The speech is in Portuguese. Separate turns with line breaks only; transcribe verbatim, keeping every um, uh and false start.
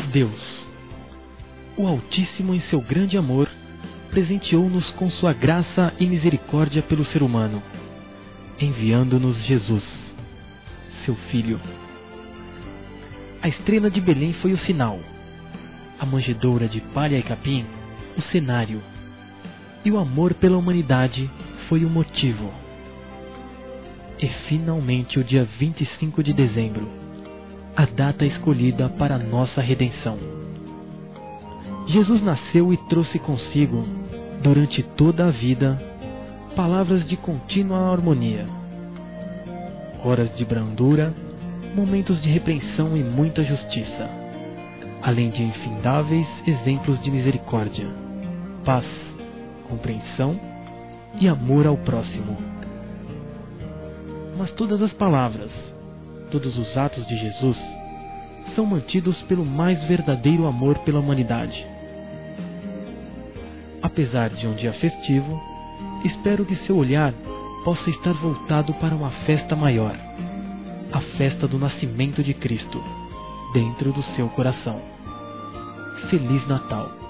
Deus, o Altíssimo, em seu grande amor, presenteou-nos com sua graça e misericórdia pelo ser humano, enviando-nos Jesus, seu Filho. A estrela de Belém foi o sinal, a manjedoura de palha e capim o cenário, e o amor pela humanidade foi o motivo. E finalmente o dia vinte e cinco de dezembro, a data escolhida para a nossa redenção. Jesus nasceu e trouxe consigo, durante toda a vida, palavras de contínua harmonia, horas de brandura, momentos de repreensão e muita justiça, além de infindáveis exemplos de misericórdia, paz, compreensão e amor ao próximo. Mas todas as palavras, todos os atos de Jesus são mantidos pelo mais verdadeiro amor pela humanidade. Apesar de um dia festivo, espero que seu olhar possa estar voltado para uma festa maior, a festa do nascimento de Cristo, dentro do seu coração. Feliz Natal!